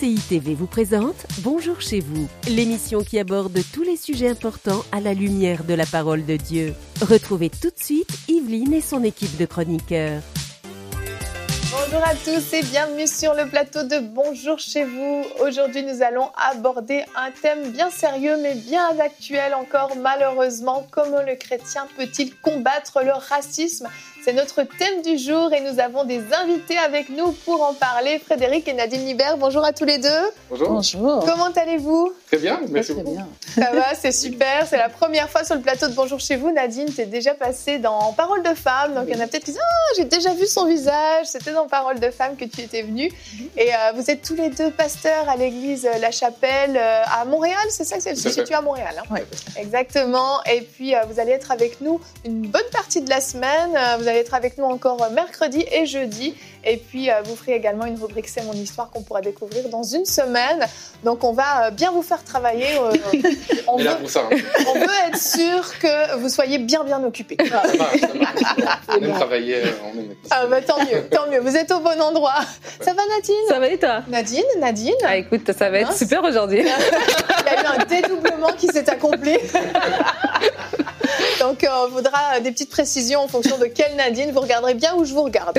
CCI TV vous présente Bonjour chez vous, l'émission qui aborde tous les sujets importants à la lumière de la parole de Dieu. Retrouvez tout de suite Yveline et son équipe de chroniqueurs. Bonjour à tous et bienvenue sur le plateau de Bonjour chez vous. Aujourd'hui, nous allons aborder un thème bien sérieux mais bien actuel encore malheureusement. Comment le chrétien peut-il combattre le racisme ? C'est notre thème du jour et nous avons des invités avec nous pour en parler. Frédéric et Nadine Libert, bonjour à tous les deux. Bonjour. Bonjour. Comment allez-vous ? Très bien, merci beaucoup. Bien. Ça va, c'est super. C'est la première fois sur le plateau de Bonjour chez vous. Nadine, t'es déjà passée dans Parole de femme. Donc il y en a peut-être qui disent « Ah, j'ai déjà vu son visage. C'était dans Parole de femme que tu étais venue. » Et vous êtes tous les deux pasteurs à l'église La Chapelle à Montréal, c'est ça ? C'est situé à Montréal. Hein ? Oui. Exactement. Et puis vous allez être avec nous une bonne partie de la semaine. Vous allez être avec nous encore mercredi et jeudi. Et puis, vous ferez également une rubrique C'est mon histoire qu'on pourra découvrir dans une semaine. Donc, on va bien vous faire travailler. On veut être sûr que vous soyez bien occupés. Ça marche. On aime travailler, on aime être... Ah bah, tant mieux. Vous êtes au bon endroit. Ça va, Nadine ? Ça va et toi ? Nadine. Ah écoute, ça va être super aujourd'hui. Il y a eu un dédoublement qui s'est accompli. Donc, on voudra des petites précisions en fonction de quelle Nadine. Vous regarderez bien où je vous regarde.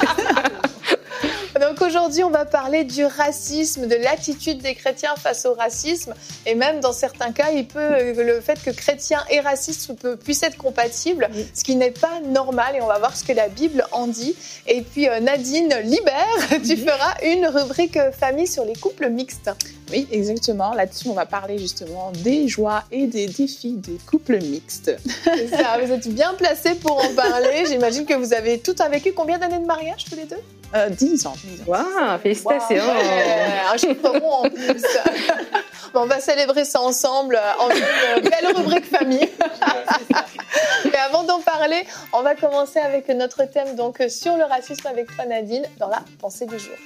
Donc aujourd'hui, on va parler du racisme, de l'attitude des chrétiens face au racisme. Et même dans certains cas, le fait que chrétiens et racisme puissent être compatibles, ce qui n'est pas normal. Et on va voir ce que la Bible en dit. Et puis Nadine Libert, tu feras une rubrique famille sur les couples mixtes. Oui, exactement. Là-dessus, on va parler justement des joies et des défis des couples mixtes. C'est ça, vous êtes bien placés pour en parler. J'imagine que vous avez tout vécu. Combien d'années de mariage tous les deux ? 10 ans. Waouh, félicitations. Wow, ouais, un chiffre rond en plus. Bon, on va célébrer ça ensemble en une belle rubrique famille. Mais avant d'en parler, on va commencer avec notre thème donc sur le racisme avec toi Nadine dans la pensée du jour.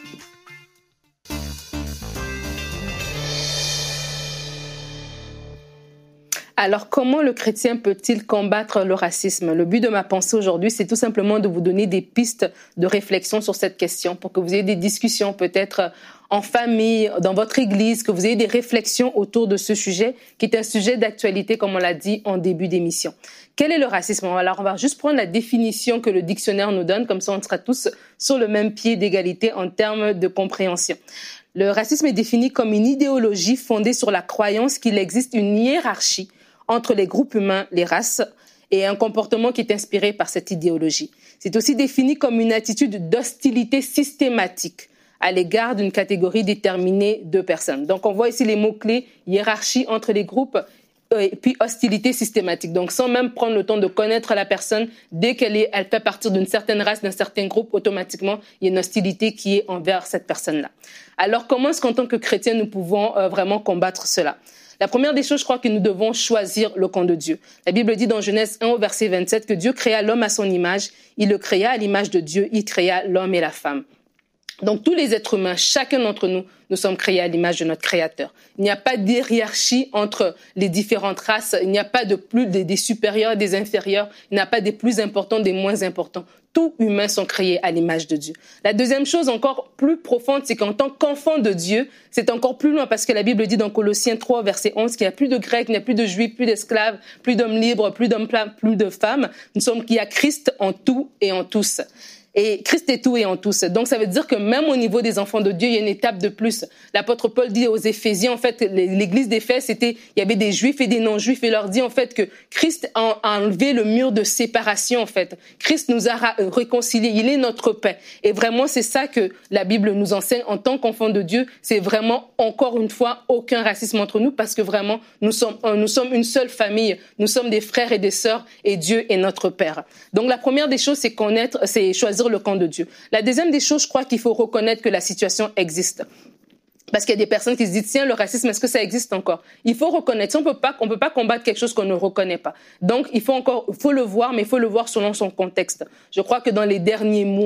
Alors, comment le chrétien peut-il combattre le racisme ? Le but de ma pensée aujourd'hui, c'est tout simplement de vous donner des pistes de réflexion sur cette question pour que vous ayez des discussions peut-être en famille, dans votre église, que vous ayez des réflexions autour de ce sujet qui est un sujet d'actualité, comme on l'a dit en début d'émission. Quel est le racisme ? Alors, on va juste prendre la définition que le dictionnaire nous donne, comme ça on sera tous sur le même pied d'égalité en termes de compréhension. Le racisme est défini comme une idéologie fondée sur la croyance qu'il existe une hiérarchie entre les groupes humains, les races, et un comportement qui est inspiré par cette idéologie. C'est aussi défini comme une attitude d'hostilité systématique à l'égard d'une catégorie déterminée de personnes. Donc, on voit ici les mots-clés, hiérarchie entre les groupes, et puis hostilité systématique. Donc, sans même prendre le temps de connaître la personne, dès elle fait partie d'une certaine race, d'un certain groupe, automatiquement, il y a une hostilité qui est envers cette personne-là. Alors, comment est-ce qu'en tant que chrétiens, nous pouvons vraiment combattre cela ? La première des choses, je crois que nous devons choisir le camp de Dieu. La Bible dit dans Genèse 1 au verset 27 que Dieu créa l'homme à son image. Il le créa à l'image de Dieu. Il créa l'homme et la femme. Donc tous les êtres humains, chacun d'entre nous, nous sommes créés à l'image de notre Créateur. Il n'y a pas de hiérarchie entre les différentes races. Il n'y a pas des supérieurs et des inférieurs. Il n'y a pas des plus importants, des moins importants. Tous humains sont créés à l'image de Dieu. La deuxième chose encore plus profonde, c'est qu'en tant qu'enfant de Dieu, c'est encore plus loin parce que la Bible dit dans Colossiens 3, verset 11, qu'il n'y a plus de Grecs, il n'y a plus de Juifs, plus d'esclaves, plus d'hommes libres, plus d'hommes pleins, plus de femmes. Qu'il y a Christ en tout et en tous. Et Christ est tout et en tous. Donc, ça veut dire que même au niveau des enfants de Dieu, il y a une étape de plus. L'apôtre Paul dit aux Éphésiens, en fait, l'église d'Éphèse, il y avait des Juifs et des non-Juifs, et leur dit, en fait, que Christ a enlevé le mur de séparation, en fait. Christ nous a réconciliés. Il est notre paix. Et vraiment, c'est ça que la Bible nous enseigne en tant qu'enfants de Dieu. C'est vraiment, encore une fois, aucun racisme entre nous, parce que vraiment, nous sommes une seule famille. Nous sommes des frères et des sœurs, et Dieu est notre Père. Donc, la première des choses, c'est choisir le camp de Dieu. La deuxième des choses, je crois qu'il faut reconnaître que la situation existe. Parce qu'il y a des personnes qui se disent, tiens, le racisme, est-ce que ça existe encore ? Il faut reconnaître. On peut pas combattre quelque chose qu'on ne reconnaît pas. Donc, il faut le voir, mais il faut le voir selon son contexte. Je crois que dans les derniers mois,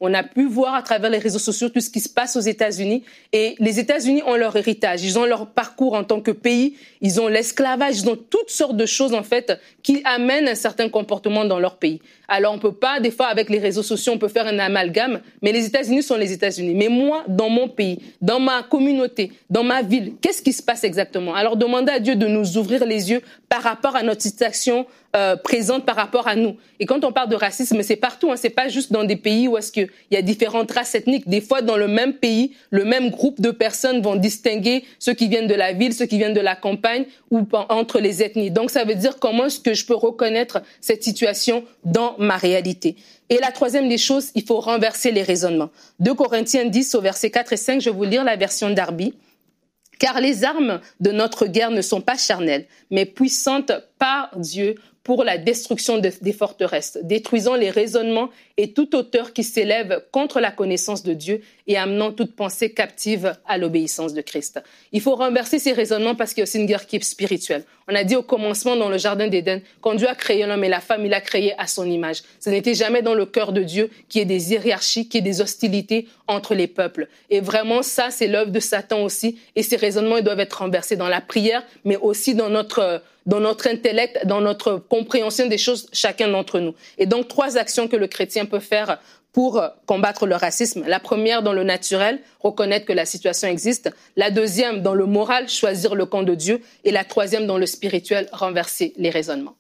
On a pu voir à travers les réseaux sociaux tout ce qui se passe aux États-Unis. Et les États-Unis ont leur héritage, ils ont leur parcours en tant que pays, ils ont l'esclavage, ils ont toutes sortes de choses, en fait, qui amènent un certain comportement dans leur pays. Alors, on peut pas, des fois, avec les réseaux sociaux, on peut faire un amalgame, mais les États-Unis sont les États-Unis. Mais moi, dans mon pays, dans ma communauté, dans ma ville, qu'est-ce qui se passe exactement? Alors, demandez à Dieu de nous ouvrir les yeux par rapport à notre situation présente par rapport à nous. Et quand on parle de racisme, c'est partout, hein, c'est pas juste dans des pays où est-ce qu'il y a différentes races ethniques. Des fois, dans le même pays, le même groupe de personnes vont distinguer ceux qui viennent de la ville, ceux qui viennent de la campagne ou entre les ethnies. Donc, ça veut dire comment est-ce que je peux reconnaître cette situation dans ma réalité. Et la troisième des choses, il faut renverser les raisonnements. 2 Corinthiens 10 au verset 4 et 5, je vais vous lire la version Darby. Car les armes de notre guerre ne sont pas charnelles, mais puissantes par Dieu pour la destruction des forteresses, détruisant les raisonnements et toute hauteur qui s'élève contre la connaissance de Dieu et amenant toute pensée captive à l'obéissance de Christ. Il faut renverser ces raisonnements parce qu'il y a aussi une guerre qui est spirituelle. On a dit au commencement dans le Jardin d'Éden, quand Dieu a créé l'homme et la femme, il l'a créé à son image. Ce n'était jamais dans le cœur de Dieu qu'il y ait des hiérarchies, qu'il y ait des hostilités entre les peuples. Et vraiment, ça, c'est l'œuvre de Satan aussi. Et ces raisonnements, ils doivent être renversés dans la prière, mais aussi dans notre intellect, dans notre compréhension des choses, chacun d'entre nous. Et donc, 3 actions que le chrétien peut faire pour combattre le racisme. La première, dans le naturel, reconnaître que la situation existe. La deuxième, dans le moral, choisir le camp de Dieu. Et la troisième, dans le spirituel, renverser les raisonnements.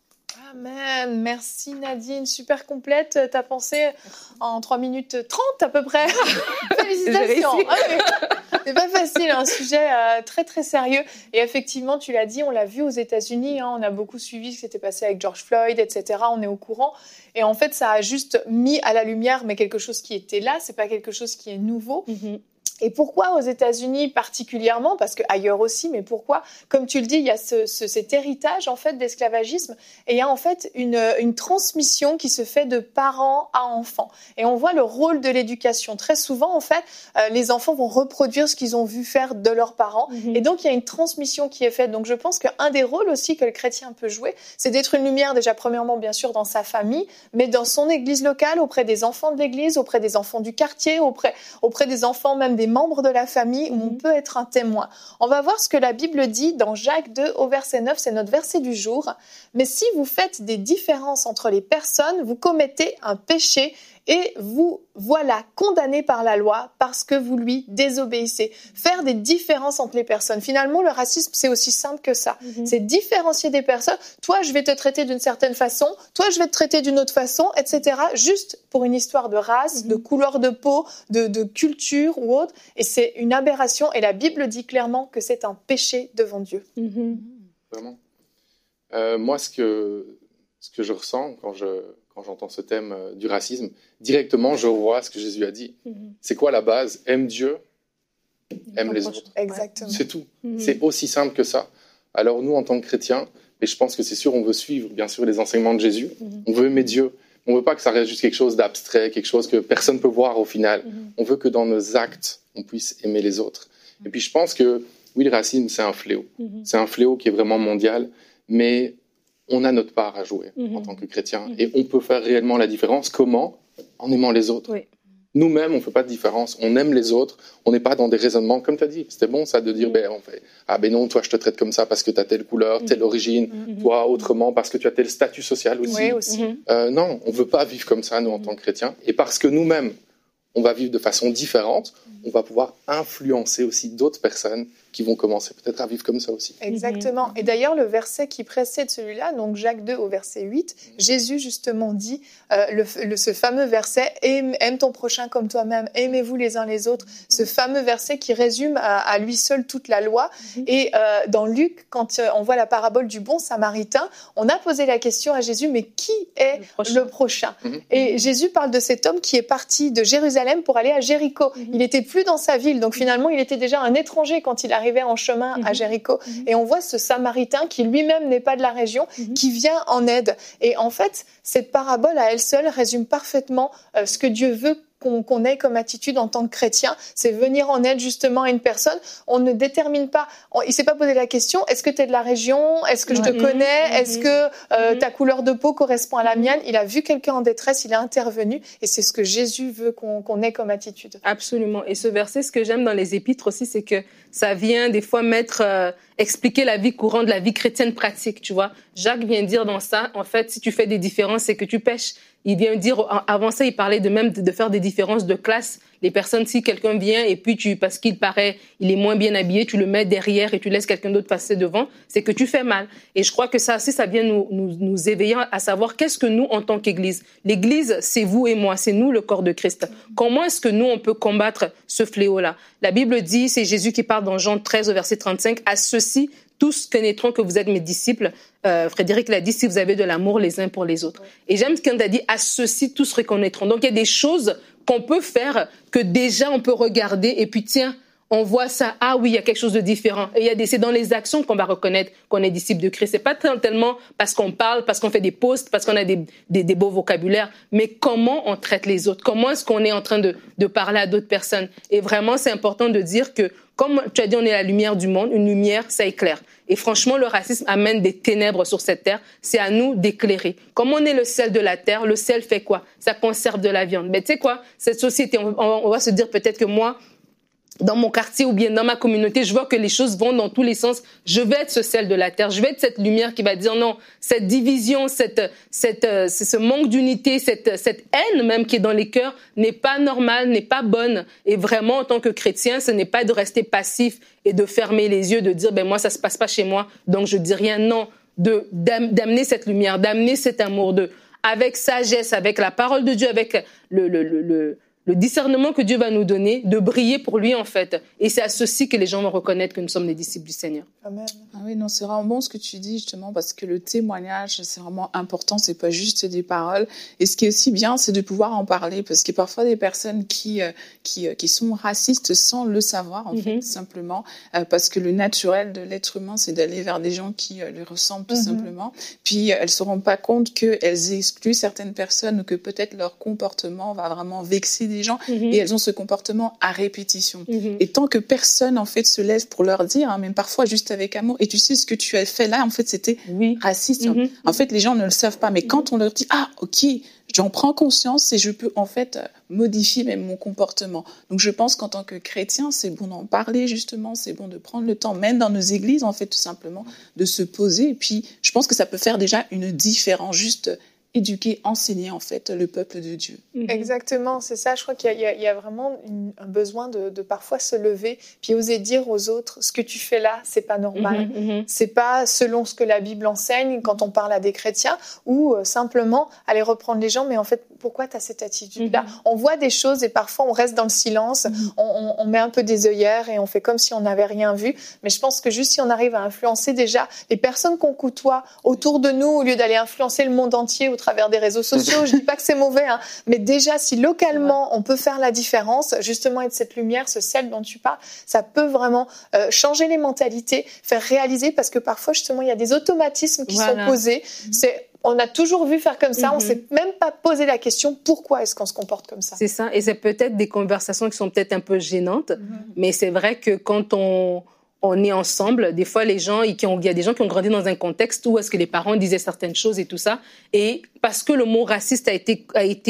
Amen. Merci Nadine, super complète. T'as pensé en 3 minutes 30 à peu près. Félicitations. C'est pas facile, un sujet très très sérieux. Et effectivement, tu l'as dit, on l'a vu aux États-Unis, hein, on a beaucoup suivi ce qui s'était passé avec George Floyd, etc. On est au courant. Et en fait, ça a juste mis à la lumière, mais quelque chose qui était là, c'est pas quelque chose qui est nouveau. Mm-hmm. Et pourquoi aux États-Unis particulièrement? Parce qu'ailleurs aussi, mais pourquoi? Comme tu le dis, il y a cet héritage en fait d'esclavagisme et il y a en fait une transmission qui se fait de parents à enfants. Et on voit le rôle de l'éducation. Très souvent, en fait, les enfants vont reproduire ce qu'ils ont vu faire de leurs parents. Mm-hmm. Et donc, il y a une transmission qui est faite. Donc, je pense qu'un des rôles aussi que le chrétien peut jouer, c'est d'être une lumière déjà premièrement, bien sûr, dans sa famille, mais dans son église locale, auprès des enfants de l'église, auprès des enfants du quartier, auprès des enfants même des membres de la famille où on peut être un témoin. On va voir ce que la Bible dit dans Jacques 2 au verset 9, c'est notre verset du jour. Mais si vous faites des différences entre les personnes, vous commettez un péché et vous voilà condamné par la loi parce que vous lui désobéissez. Faire des différences entre les personnes. Finalement, le racisme, c'est aussi simple que ça. Mm-hmm. C'est différencier des personnes. Toi, je vais te traiter d'une certaine façon. Toi, je vais te traiter d'une autre façon, etc. Juste pour une histoire de race, mm-hmm. de couleur de peau, de culture ou autre. Et c'est une aberration. Et la Bible dit clairement que c'est un péché devant Dieu. Mm-hmm. Vraiment. Moi, ce que je ressens quand j'entends ce thème du racisme, directement, je vois ce que Jésus a dit. Mm-hmm. C'est quoi la base? Aime Dieu, aime les autres. Exactement. C'est tout. Mm-hmm. C'est aussi simple que ça. Alors nous, en tant que chrétiens, et je pense que c'est sûr, on veut suivre, bien sûr, les enseignements de Jésus. Mm-hmm. On veut aimer Dieu. On ne veut pas que ça reste juste quelque chose d'abstrait, quelque chose que personne ne peut voir au final. Mm-hmm. On veut que dans nos actes, on puisse aimer les autres. Mm-hmm. Et puis je pense que, oui, le racisme, c'est un fléau. Mm-hmm. C'est un fléau qui est vraiment mondial, mais on a notre part à jouer en tant que chrétien. Et on peut faire réellement la différence. Comment? En aimant les autres. Oui. Nous-mêmes, on ne fait pas de différence. On aime les autres. On n'est pas dans des raisonnements, comme tu as dit. C'était bon, ça, de dire, non, toi, je te traite comme ça parce que tu as telle couleur, telle origine. Toi, autrement, parce que tu as tel statut social aussi. Oui, aussi. Non, on ne veut pas vivre comme ça, nous, en tant que chrétiens. Et parce que nous-mêmes, on va vivre de façon différente, on va pouvoir influencer aussi d'autres personnes qui vont commencer peut-être à vivre comme ça aussi. Exactement. Et d'ailleurs, le verset qui précède celui-là, donc Jacques 2 au verset 8, Jésus justement dit, ce fameux verset, aime ton prochain comme toi-même, aimez-vous les uns les autres, ce fameux verset qui résume à lui seul toute la loi. Et dans Luc, quand on voit la parabole du bon samaritain, on a posé la question à Jésus, mais qui est le prochain? Et Jésus parle de cet homme qui est parti de Jérusalem pour aller à Jéricho. Il n'était plus dans sa ville, donc finalement, il était déjà un étranger quand il arrivait en chemin à Jéricho. Et on voit ce Samaritain qui lui-même n'est pas de la région, qui vient en aide. Et en fait, cette parabole à elle seule résume parfaitement ce que Dieu veut qu'on ait comme attitude en tant que chrétien, c'est venir en aide justement à une personne. On ne détermine pas, il s'est pas posé la question, est-ce que tu es de la région, est-ce que je te connais, est-ce que ta couleur de peau correspond à la mienne. Il a vu quelqu'un en détresse, il a intervenu, et c'est ce que Jésus veut qu'on ait comme attitude. Absolument. Et ce verset, ce que j'aime dans les épîtres aussi, c'est que ça vient des fois expliquer la vie courante, la vie chrétienne pratique, tu vois. Jacques vient dire dans ça, en fait, si tu fais des différences, c'est que tu pèches. Il vient dire, avant ça, il parlait de faire des différences de classe. Les personnes, si quelqu'un vient et puis parce qu'il il est moins bien habillé, tu le mets derrière et tu laisses quelqu'un d'autre passer devant, c'est que tu fais mal. Et je crois que ça aussi, ça vient nous éveiller à savoir qu'est-ce que nous, en tant qu'Église. L'Église, c'est vous et moi, c'est nous le corps de Christ. Comment est-ce que nous, on peut combattre ce fléau-là? La Bible dit, c'est Jésus qui parle dans Jean 13 au verset 35, « À ceux-ci, tous connaîtront que vous êtes mes disciples. » Frédéric l'a dit, si vous avez de l'amour les uns pour les autres. Et j'aime quand il a dit, à ceux-ci, tous reconnaîtront. Donc, il y a des choses qu'on peut faire, que déjà on peut regarder, et puis tiens, on voit ça, ah oui, il y a quelque chose de différent. Et c'est dans les actions qu'on va reconnaître qu'on est disciple de Christ. C'est pas tellement parce qu'on parle, parce qu'on fait des posts, parce qu'on a des beaux vocabulaires, mais comment on traite les autres, comment est-ce qu'on est en train de parler à d'autres personnes. Et vraiment, c'est important de dire que, comme tu as dit, on est la lumière du monde, une lumière, ça éclaire. Et franchement, le racisme amène des ténèbres sur cette terre. C'est à nous d'éclairer. Comme on est le sel de la terre, le sel fait quoi? Ça conserve de la viande. Mais tu sais quoi? Cette société, on va se dire peut-être que moi, dans mon quartier ou bien dans ma communauté, je vois que les choses vont dans tous les sens. Je vais être ce sel de la terre. Je vais être cette lumière qui va dire non, cette division, ce manque d'unité, cette haine même qui est dans les cœurs n'est pas normale, n'est pas bonne. Et vraiment, en tant que chrétien, ce n'est pas de rester passif et de fermer les yeux, de dire ben moi ça se passe pas chez moi, donc je dis rien. Non, d'amener cette lumière, d'amener cet amour, avec sagesse, avec la parole de Dieu, avec le discernement que Dieu va nous donner, de briller pour lui, en fait. Et c'est à ceci que les gens vont reconnaître que nous sommes des disciples du Seigneur. Amen. Ah oui, non, c'est vraiment bon ce que tu dis, justement, parce que le témoignage, c'est vraiment important, c'est pas juste des paroles. Et ce qui est aussi bien, c'est de pouvoir en parler, parce qu'il y a parfois des personnes qui sont racistes sans le savoir, en fait, simplement, parce que le naturel de l'être humain, c'est d'aller vers des gens qui le ressemblent, tout simplement. Puis, elles se rendent pas compte qu'elles excluent certaines personnes, ou que peut-être leur comportement va vraiment vexer des gens, et elles ont ce comportement à répétition. Et tant que personne, en fait, se lève pour leur dire, hein, même parfois juste avec amour, et tu sais ce que tu as fait là, en fait, c'était raciste. En fait, les gens ne le savent pas, mais quand on leur dit, ah, ok, j'en prends conscience et je peux, en fait, modifier même mon comportement. Donc, je pense qu'en tant que chrétien, c'est bon d'en parler, justement, c'est bon de prendre le temps, même dans nos églises, en fait, tout simplement, de se poser. Et puis, je pense que ça peut faire déjà une différence, juste éduquer, enseigner, en fait, le peuple de Dieu. Exactement, c'est ça. Je crois qu'il y a vraiment un besoin de parfois se lever, puis oser dire aux autres, ce que tu fais là, c'est pas normal. C'est pas selon ce que la Bible enseigne quand on parle à des chrétiens, ou simplement aller reprendre les gens, mais en fait, pourquoi tu as cette attitude-là? On voit des choses et parfois on reste dans le silence, on met un peu des œillères et on fait comme si on n'avait rien vu. Mais je pense que juste si on arrive à influencer déjà les personnes qu'on côtoie autour de nous, au lieu d'aller influencer le monde entier au travers des réseaux sociaux, je dis pas que c'est mauvais, hein, mais déjà si localement on peut faire la différence, justement être cette lumière, ce sel dont tu parles, ça peut vraiment changer les mentalités, faire réaliser, parce que parfois justement il y a des automatismes qui sont posés. On a toujours vu faire comme ça, on s'est même pas posé la question pourquoi est-ce qu'on se comporte comme ça. C'est ça, et c'est peut-être des conversations qui sont peut-être un peu gênantes, mais c'est vrai que quand on est ensemble, des fois il y a des gens qui ont grandi dans un contexte où est-ce que les parents disaient certaines choses et tout ça, et parce que le mot raciste a été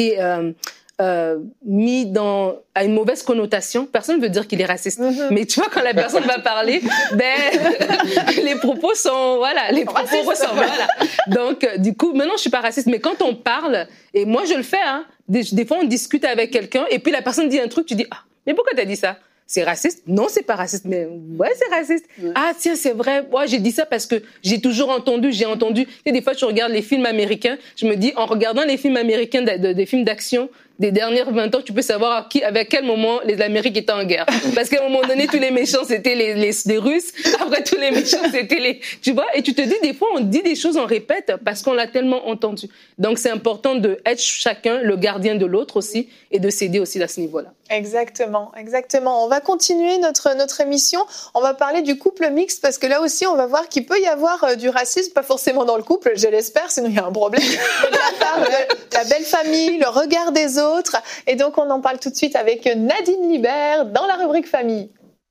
mis à une mauvaise connotation, personne ne veut dire qu'il est raciste. Mais tu vois, quand la personne va parler, les propos sont, les propos ressemblent, Donc, du coup, maintenant, je suis pas raciste, mais quand on parle, et moi, je le fais, hein, des fois, on discute avec quelqu'un, et puis la personne dit un truc, tu dis, ah, mais pourquoi t'as dit ça? C'est raciste? Non, c'est pas raciste, mais ouais, c'est raciste. Ah, tiens, c'est vrai. Ouais, j'ai dit ça parce que j'ai entendu. Tu sais, des fois, je regarde les films américains, je me dis, en regardant les films américains, des films d'action, des dernières 20 ans, tu peux savoir avec quel moment l'Amérique était en guerre. Parce qu'à un moment donné, tous les méchants, c'était les Russes. Après, tous les méchants, c'était tu vois, et tu te dis, des fois, on dit des choses, on répète parce qu'on l'a tellement entendu. Donc, c'est important d'être chacun le gardien de l'autre aussi et de s'aider aussi à ce niveau-là. Exactement. On va continuer notre émission. On va parler du couple mixte parce que là aussi, on va voir qu'il peut y avoir du racisme, pas forcément dans le couple, je l'espère, sinon il y a un problème. Mais de la part de la belle famille, le regard des autres, autres. Et donc, on en parle tout de suite avec Nadine Libert dans la rubrique famille.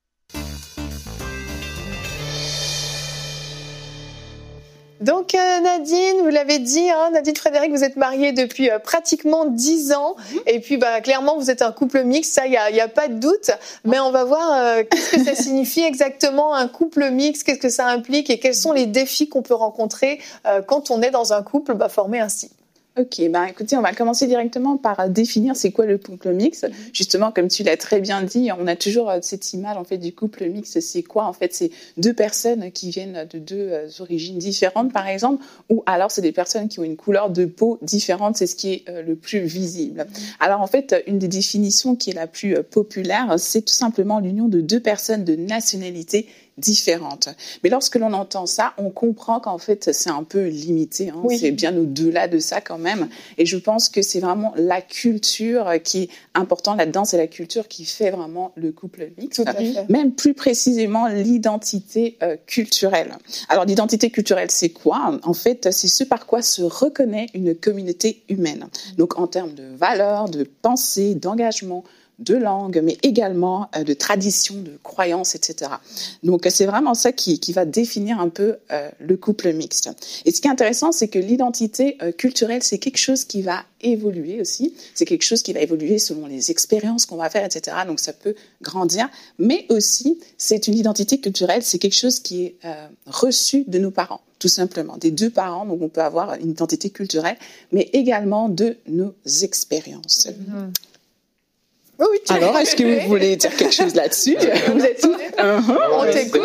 Donc Nadine, vous l'avez dit, Nadine Frédéric, vous êtes mariée depuis pratiquement 10 ans. Et puis clairement, vous êtes un couple mixte, ça, il y a pas de doute. Mais on va voir qu'est-ce que ça signifie exactement un couple mixte, qu'est-ce que ça implique et quels sont les défis qu'on peut rencontrer quand on est dans un couple formé ainsi. Ok, écoutez, on va commencer directement par définir c'est quoi le couple mixte. Justement, comme tu l'as très bien dit, on a toujours cette image en fait du couple mixte. C'est quoi en fait? C'est deux personnes qui viennent de deux origines différentes, par exemple, ou alors c'est des personnes qui ont une couleur de peau différente. C'est ce qui est le plus visible. Alors en fait, une des définitions qui est la plus populaire, c'est tout simplement l'union de deux personnes de nationalité différentes. Mais lorsque l'on entend ça, on comprend qu'en fait, c'est un peu limité. Oui. C'est bien au-delà de ça quand même. Et je pense que c'est vraiment la culture qui est importante là-dedans. C'est la culture qui fait vraiment le couple mixte. Tout à fait. Même plus précisément, l'identité culturelle. Alors, l'identité culturelle, c'est quoi? En fait, c'est ce par quoi se reconnaît une communauté humaine. Donc, en termes de valeurs, de pensée, d'engagement, de langue, mais également de tradition, de croyances, etc. Donc, c'est vraiment ça qui va définir un peu le couple mixte. Et ce qui est intéressant, c'est que l'identité culturelle, c'est quelque chose qui va évoluer aussi. C'est quelque chose qui va évoluer selon les expériences qu'on va faire, etc. Donc, ça peut grandir. Mais aussi, c'est une identité culturelle, c'est quelque chose qui est reçu de nos parents, tout simplement. Des deux parents, donc on peut avoir une identité culturelle, mais également de nos expériences. Oui, alors, est-ce que vous voulez dire quelque chose là-dessus? Vous êtes tous... On t'écoute.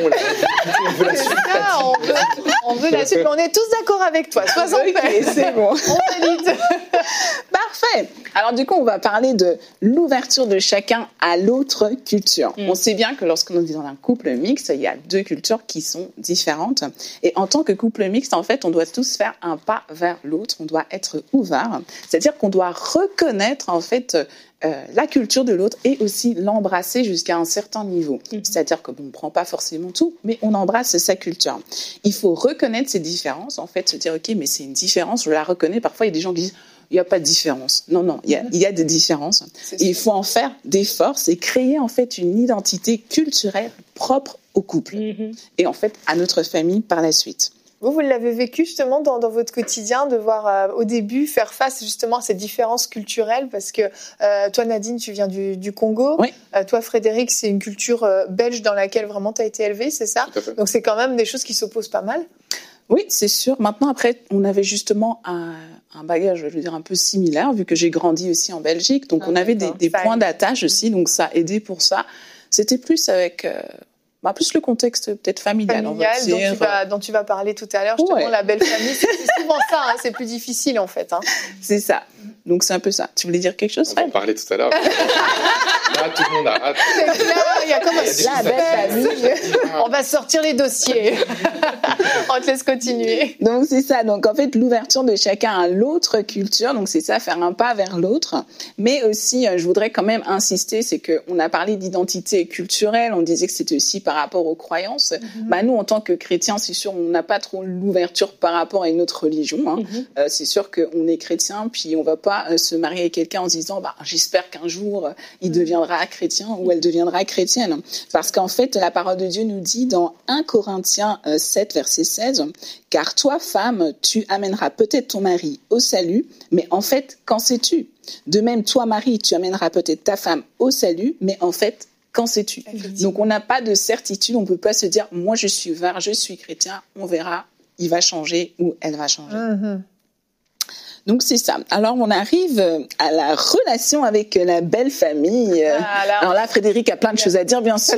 On veut la suite, mais on est tous d'accord avec toi. Sois en paix. C'est bon. On valide. Parfait. Alors du coup, on va parler de l'ouverture de chacun à l'autre culture. On sait bien que lorsqu'on est dans un couple mixte, il y a deux cultures qui sont différentes. Et en tant que couple mixte, en fait, on doit tous faire un pas vers l'autre. On doit être ouvert. C'est-à-dire qu'on doit reconnaître, en fait, la culture de l'autre et aussi l'embrasser jusqu'à un certain niveau. C'est-à-dire qu'on ne prend pas forcément tout, mais on embrasse sa culture. Il faut reconnaître ces différences, en fait, se dire, OK, mais c'est une différence, je la reconnais. Parfois, il y a des gens qui disent, il n'y a pas de différence. Non, il y a des différences. Et il faut en faire des forces et créer, en fait, une identité culturelle propre au couple et, en fait, à notre famille par la suite. Vous l'avez vécu justement dans votre quotidien, de voir au début faire face justement à ces différences culturelles, parce que toi Nadine, tu viens du Congo, oui. Toi Frédéric, c'est une culture belge dans laquelle vraiment tu as été élevé, c'est ça? Donc c'est quand même des choses qui s'opposent pas mal. Oui, c'est sûr. Maintenant, après, on avait justement un bagage, je veux dire, un peu similaire, vu que j'ai grandi aussi en Belgique, donc on avait des points d'attache aussi, donc ça a aidé pour ça. C'était plus avec... plus le contexte peut-être familial on va dire. Dont tu vas parler tout à l'heure, justement, la belle famille, c'est souvent ça, c'est plus difficile en fait. C'est ça, donc c'est un peu ça. Tu voulais dire quelque chose, Fred? On va en parler tout à l'heure. Là, tout le monde a hâte. C'est clair, il y a comme la belle famille. On va sortir les dossiers. On te laisse continuer. Donc c'est ça, donc en fait l'ouverture de chacun à l'autre culture, donc c'est ça, faire un pas vers l'autre. Mais aussi, je voudrais quand même insister, c'est qu'on a parlé d'identité culturelle, on disait que c'était aussi par rapport aux croyances. Nous, en tant que chrétiens, c'est sûr, on n'a pas trop l'ouverture par rapport à une autre religion. C'est sûr qu'on est chrétien, puis on va pas se marier avec quelqu'un en se disant j'espère qu'un jour il deviendra chrétien ou elle deviendra chrétienne. Parce qu'en fait, la parole de Dieu nous dit dans 1 Corinthiens 7, verset 16, « Car toi, femme, tu amèneras peut-être ton mari au salut, mais en fait, qu'en sais-tu? De même, toi, mari, tu amèneras peut-être ta femme au salut, mais en fait, qu'en sais-tu ?» Donc, on n'a pas de certitude, on ne peut pas se dire « Moi, je suis ouvert, je suis chrétien, on verra, il va changer ou elle va changer. » Donc, c'est ça. Alors, on arrive à la relation avec la belle famille. Alors là, Frédéric a plein de choses à dire, bien sûr.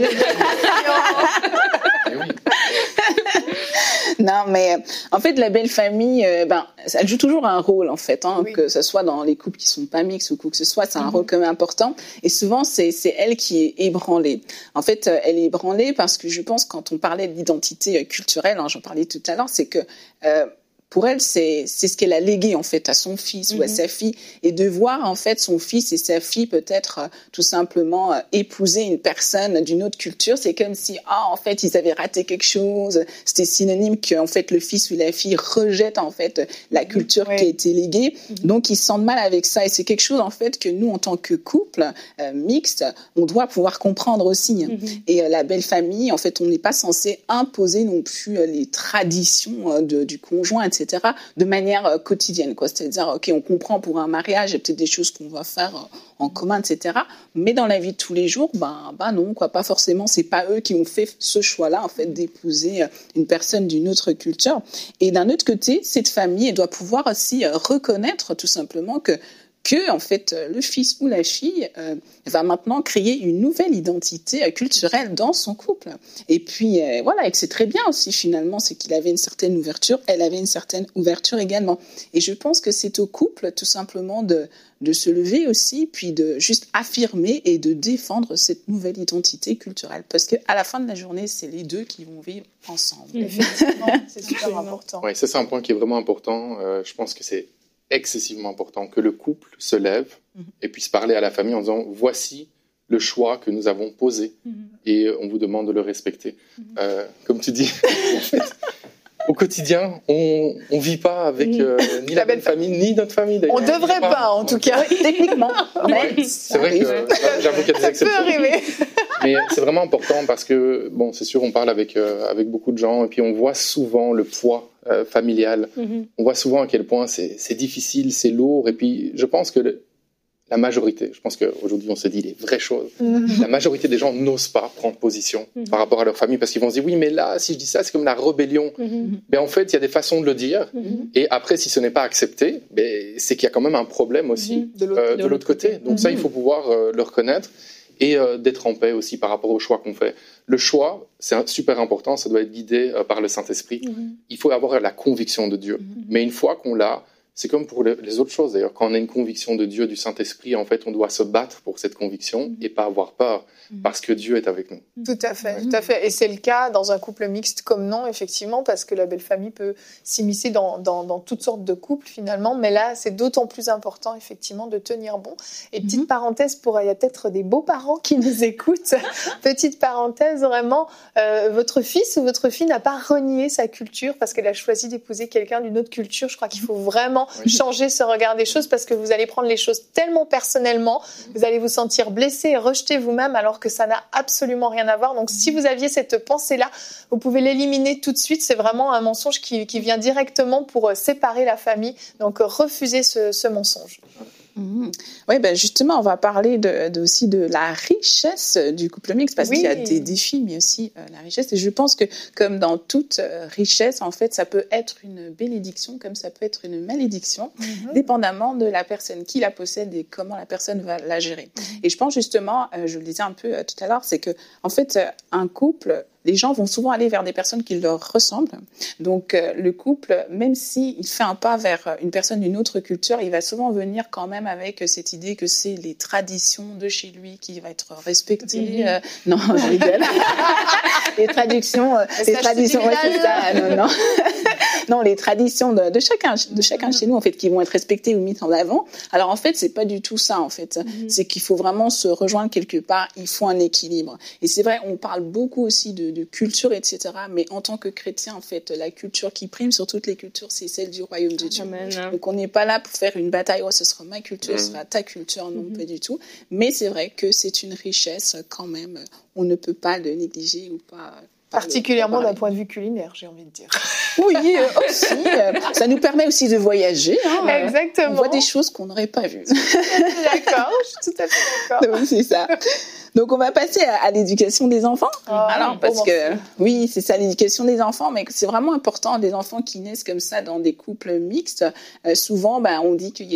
Non, mais en fait, la belle famille, elle joue toujours un rôle, en fait, que ce soit dans les couples qui sont pas mixtes ou quoi que ce soit, c'est un rôle quand même important. Et souvent, c'est elle qui est ébranlée. En fait, elle est ébranlée parce que je pense, quand on parlait de l'identité culturelle, j'en parlais tout à l'heure, c'est que pour elle, c'est ce qu'elle a légué en fait à son fils ou à sa fille, et de voir en fait son fils et sa fille peut-être tout simplement épouser une personne d'une autre culture, c'est comme si en fait ils avaient raté quelque chose. C'était synonyme que en fait le fils ou la fille rejette en fait la culture qui a été léguée, donc ils se sentent mal avec ça, et c'est quelque chose en fait que nous en tant que couple mixte, on doit pouvoir comprendre aussi. Et la belle famille, en fait, on n'est pas censé imposer non plus les traditions du conjoint, etc., de manière quotidienne, quoi. C'est-à-dire, ok, on comprend pour un mariage, il y a peut-être des choses qu'on va faire en commun, etc., mais dans la vie de tous les jours, non, quoi, pas forcément. C'est pas eux qui ont fait ce choix-là, en fait, d'épouser une personne d'une autre culture. Et d'un autre côté, cette famille, elle doit pouvoir aussi reconnaître tout simplement que en fait le fils ou la fille va maintenant créer une nouvelle identité culturelle dans son couple. Et puis voilà, et que c'est très bien aussi finalement, c'est qu'il avait une certaine ouverture, elle avait une certaine ouverture également. Et je pense que c'est au couple tout simplement de se lever aussi, puis de juste affirmer et de défendre cette nouvelle identité culturelle, parce que à la fin de la journée, c'est les deux qui vont vivre ensemble. Effectivement, c'est super important. Oui, ça c'est un point qui est vraiment important. Je pense que c'est excessivement important que le couple se lève et puisse parler à la famille en disant voici le choix que nous avons posé et on vous demande de le respecter. Comme tu dis, en fait, au quotidien, on vit pas avec ni la belle famille ni notre famille. D'ailleurs. On devrait pas, en tout cas, techniquement. Ouais, c'est vrai que j'avoue qu'il y a des exceptions. Ça peut arriver. Mais c'est vraiment important parce que bon, c'est sûr, on parle avec beaucoup de gens et puis on voit souvent le poids familial. On voit souvent à quel point c'est difficile, c'est lourd. Et puis, je pense que la majorité, je pense qu'aujourd'hui, on se dit les vraies choses. La majorité des gens n'osent pas prendre position par rapport à leur famille parce qu'ils vont se dire, oui, mais là, si je dis ça, c'est comme la rébellion. Mais en fait, il y a des façons de le dire. Et après, si ce n'est pas accepté, c'est qu'il y a quand même un problème aussi de l'autre côté. Donc ça, il faut pouvoir le reconnaître et d'être en paix aussi par rapport au choix qu'on fait. Le choix, c'est super important, ça doit être guidé par le Saint-Esprit. Il faut avoir la conviction de Dieu. Mais une fois qu'on l'a, c'est comme pour les autres choses d'ailleurs. Quand on a une conviction de Dieu, du Saint-Esprit, en fait, on doit se battre pour cette conviction et pas avoir peur parce que Dieu est avec nous. Tout à fait, tout à fait. Et c'est le cas dans un couple mixte comme non, effectivement, parce que la belle famille peut s'immiscer dans toutes sortes de couples finalement. Mais là, c'est d'autant plus important, effectivement, de tenir bon. Et petite parenthèse, il y a peut-être des beaux-parents qui nous écoutent. Petite parenthèse, vraiment, votre fils ou votre fille n'a pas renié sa culture parce qu'elle a choisi d'épouser quelqu'un d'une autre culture. Je crois qu'il faut vraiment changer ce regard des choses parce que vous allez prendre les choses tellement personnellement, vous allez vous sentir blessé et rejeté vous-même alors que ça n'a absolument rien à voir. Donc si vous aviez cette pensée-là, vous pouvez l'éliminer tout de suite. C'est vraiment un mensonge qui vient directement pour séparer la famille. Donc refusez ce mensonge. Oui, justement, on va parler aussi de la richesse du couple mixte parce qu'il y a des défis, mais aussi la richesse. Et je pense que, comme dans toute richesse, en fait, ça peut être une bénédiction, comme ça peut être une malédiction, dépendamment de la personne qui la possède et comment la personne va la gérer. Et je pense justement, je le disais un peu tout à l'heure, c'est que, en fait, un couple, les gens vont souvent aller vers des personnes qui leur ressemblent. Donc, le couple, même s'il fait un pas vers une personne d'une autre culture, il va souvent venir quand même avec cette idée que c'est les traditions de chez lui qui va être respectée. Non, je rigole. Les traditions, ouais, c'est ça. Non. Non, les traditions de chacun chez nous, en fait, qui vont être respectées ou mises en avant. Alors, en fait, c'est pas du tout ça, en fait. C'est qu'il faut vraiment se rejoindre quelque part. Il faut un équilibre. Et c'est vrai, on parle beaucoup aussi de culture, etc. Mais en tant que chrétien, en fait, la culture qui prime sur toutes les cultures, c'est celle du royaume de Dieu. Amen. Donc, on n'est pas là pour faire une bataille. Oh, ce sera ma culture, ce sera ta culture. Non, pas du tout. Mais c'est vrai que c'est une richesse quand même. On ne peut pas le négliger ou pas. Particulièrement d'un point de vue culinaire, j'ai envie de dire. Oui, aussi. Ça nous permet aussi de voyager. Exactement. On voit des choses qu'on n'aurait pas vues. D'accord, je suis tout à fait d'accord. Donc, c'est ça. Donc, on va passer à l'éducation des enfants. Alors, parce que, oui, c'est ça, l'éducation des enfants, mais c'est vraiment important, des enfants qui naissent comme ça dans des couples mixtes. Souvent, on dit qu'il y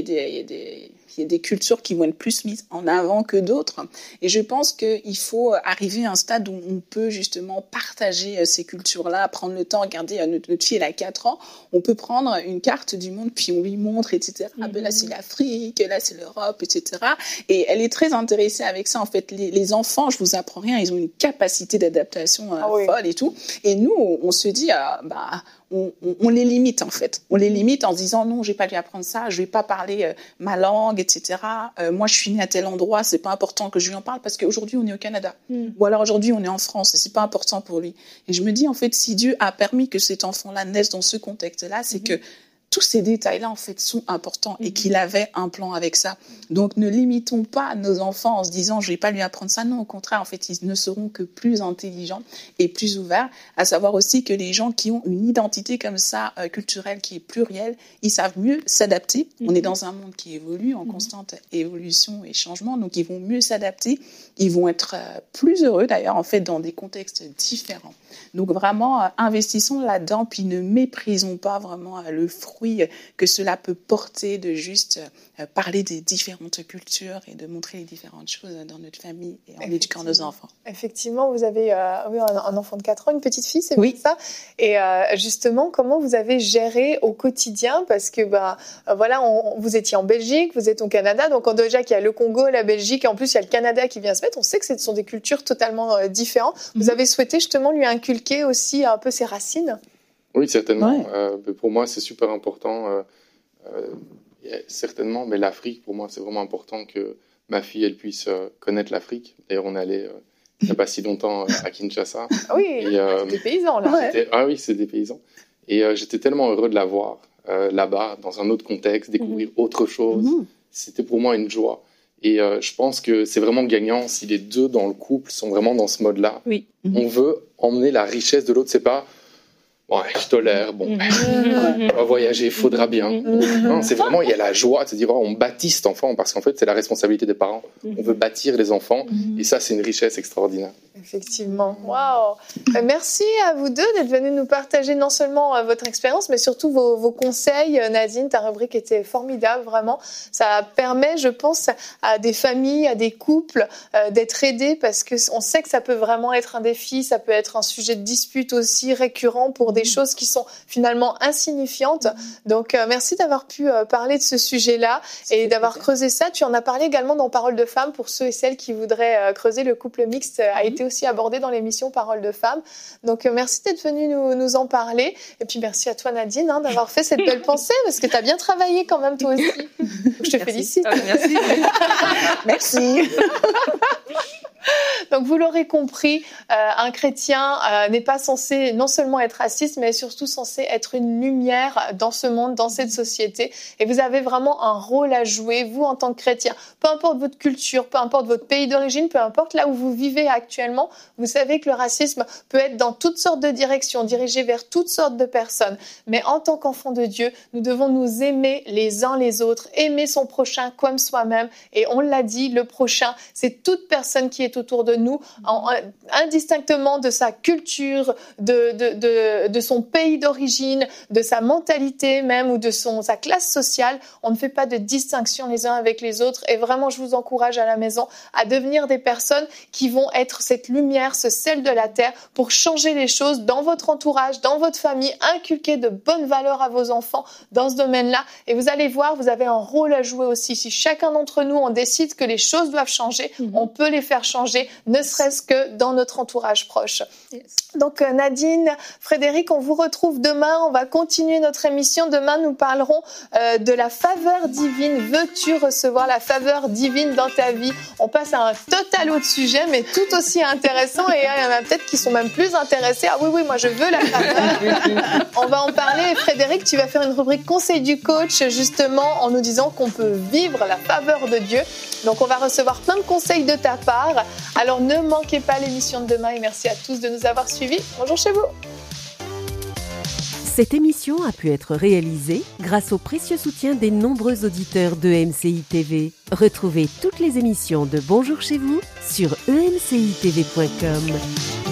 a des cultures qui vont être plus mises en avant que d'autres. Et je pense qu'il faut arriver à un stade où on peut justement partager ces cultures-là, prendre le temps, regarder, notre fille, elle a 4 ans, on peut prendre une carte du monde, puis on lui montre, etc. Là, c'est l'Afrique, là, c'est l'Europe, etc. Et elle est très intéressée avec ça. En fait, les enfants, je vous apprends rien, ils ont une capacité d'adaptation folle et tout. Et nous, on se dit, on les limite en fait. On les limite en se disant non, je vais pas lui apprendre ça, je vais pas parler ma langue, etc. Moi, je suis née à tel endroit, c'est pas important que je lui en parle parce qu'aujourd'hui on est au Canada, ou alors aujourd'hui on est en France et c'est pas important pour lui. Et je me dis en fait, si Dieu a permis que cet enfant-là naisse dans ce contexte-là, c'est que tous ces détails-là, en fait, sont importants et qu'il avait un plan avec ça. Donc, ne limitons pas nos enfants en se disant, je vais pas lui apprendre ça. Non, au contraire, en fait, ils ne seront que plus intelligents et plus ouverts. À savoir aussi que les gens qui ont une identité comme ça, culturelle, qui est plurielle, ils savent mieux s'adapter. On est dans un monde qui évolue, en constante évolution et changement. Donc, ils vont mieux s'adapter. Ils vont être plus heureux, d'ailleurs, en fait, dans des contextes différents. Donc, vraiment, investissons là-dedans, puis ne méprisons pas vraiment le fruit que cela peut porter de juste parler des différentes cultures et de montrer les différentes choses dans notre famille et en éduquant nos enfants. Effectivement, vous avez un enfant de 4 ans, une petite fille, c'est bien ça. Et justement, comment vous avez géré au quotidien? Parce que voilà, vous étiez en Belgique, vous êtes au Canada, donc déjà qu'il y a le Congo, la Belgique, et en plus il y a le Canada qui vient se mettre. On sait que ce sont des cultures totalement différentes. Vous avez souhaité justement lui inculquer aussi un peu ses racines? Oui, certainement. Pour moi, c'est super important. Certainement, mais l'Afrique, pour moi, c'est vraiment important que ma fille, elle puisse connaître l'Afrique. D'ailleurs, on allait il n'y a pas si longtemps à Kinshasa. Oui, c'est des paysans, là. Oui, c'est des paysans. Et j'étais tellement heureux de la voir là-bas, dans un autre contexte, découvrir autre chose. C'était pour moi une joie. Et je pense que c'est vraiment gagnant si les deux dans le couple sont vraiment dans ce mode-là. Oui. On veut emmener la richesse de l'autre. C'est pas bon, je tolère, bon, on va voyager, faudra bien. Non, c'est vraiment, il y a la joie de se dire, on bâtit cet enfant, parce qu'en fait, c'est la responsabilité des parents. On veut bâtir les enfants, et ça, c'est une richesse extraordinaire. Effectivement. Waouh. Merci à vous deux d'être venus nous partager non seulement votre expérience, mais surtout vos conseils. Nadine, ta rubrique était formidable, vraiment. Ça permet, je pense, à des familles, à des couples d'être aidés, parce qu'on sait que ça peut vraiment être un défi, ça peut être un sujet de dispute aussi récurrent pour des choses qui sont finalement insignifiantes. Donc, merci d'avoir pu parler de ce sujet-là et d'avoir creusé ça. Tu en as parlé également dans Parole de Femmes pour ceux et celles qui voudraient creuser. Le couple mixte a été aussi abordé dans l'émission Parole de Femmes. Donc, merci d'être venu nous en parler. Et puis, merci à toi, Nadine, d'avoir fait cette belle pensée parce que tu as bien travaillé quand même, toi aussi. Je te félicite. Merci. Merci. Donc, vous l'aurez compris, un chrétien n'est pas censé non seulement être raciste, mais surtout censé être une lumière dans ce monde, dans cette société. Et vous avez vraiment un rôle à jouer, vous, en tant que chrétien. Peu importe votre culture, peu importe votre pays d'origine, peu importe là où vous vivez actuellement, vous savez que le racisme peut être dans toutes sortes de directions, dirigé vers toutes sortes de personnes. Mais en tant qu'enfants de Dieu, nous devons nous aimer les uns les autres, aimer son prochain comme soi-même. Et on l'a dit, le prochain, c'est toute personne qui est autour de nous, indistinctement de sa culture, de son pays d'origine, de sa mentalité même ou de sa classe sociale. On ne fait pas de distinction les uns avec les autres. Et vraiment, je vous encourage à la maison à devenir des personnes qui vont être cette lumière, ce sel de la terre pour changer les choses dans votre entourage, dans votre famille, inculquer de bonnes valeurs à vos enfants dans ce domaine-là. Et vous allez voir, vous avez un rôle à jouer aussi. Si chacun d'entre nous, on décide que les choses doivent changer, on peut les faire changer, ne serait-ce que dans notre entourage proche. Yes. Donc Nadine, Frédéric, on vous retrouve demain. On va continuer notre émission. Demain, nous parlerons de la faveur divine. Veux-tu recevoir la faveur divine dans ta vie? On passe à un total autre sujet, mais tout aussi intéressant. Et il y en a peut-être qui sont même plus intéressés. Ah oui, moi je veux la faveur. On va en parler. Et Frédéric, tu vas faire une rubrique conseil du coach, justement, en nous disant qu'on peut vivre la faveur de Dieu. Donc on va recevoir plein de conseils de ta part. Alors ne manquez pas l'émission de demain et merci à tous de nous avoir suivis. Bonjour chez vous. Cette émission a pu être réalisée grâce au précieux soutien des nombreux auditeurs de MCI TV. Retrouvez toutes les émissions de Bonjour chez vous sur emcitv.com.